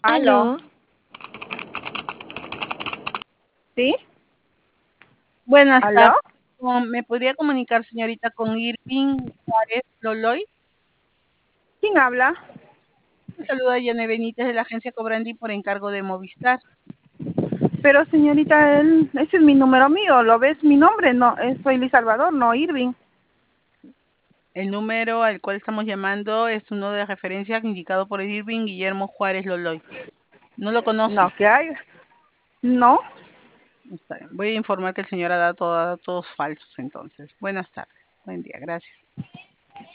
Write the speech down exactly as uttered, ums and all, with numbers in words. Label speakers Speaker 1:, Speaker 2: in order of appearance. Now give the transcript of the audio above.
Speaker 1: Aló.
Speaker 2: Aló,
Speaker 1: ¿Sí?
Speaker 2: buenas
Speaker 1: ¿Aló?
Speaker 2: tardes. Con- ¿Me podría comunicar, señorita, con Irving Juárez Loloy?
Speaker 1: ¿Quién habla?
Speaker 2: Le saluda Yane Benítez de la agencia Cobrandi por encargo de Movistar.
Speaker 1: Pero señorita, él, ese es mi número mío. ¿Lo ves mi nombre? No, eh, soy Liz Salvador, no Irving.
Speaker 2: El número al cual estamos llamando es uno de referencia indicado por Irving Guillermo Juárez Loloy. ¿No lo
Speaker 1: No,
Speaker 2: conoce?
Speaker 1: ¿qué hay? No.
Speaker 2: Está bien. Voy a informar que el señor ha dado datos falsos entonces. Buenas tardes. Buen día. Gracias.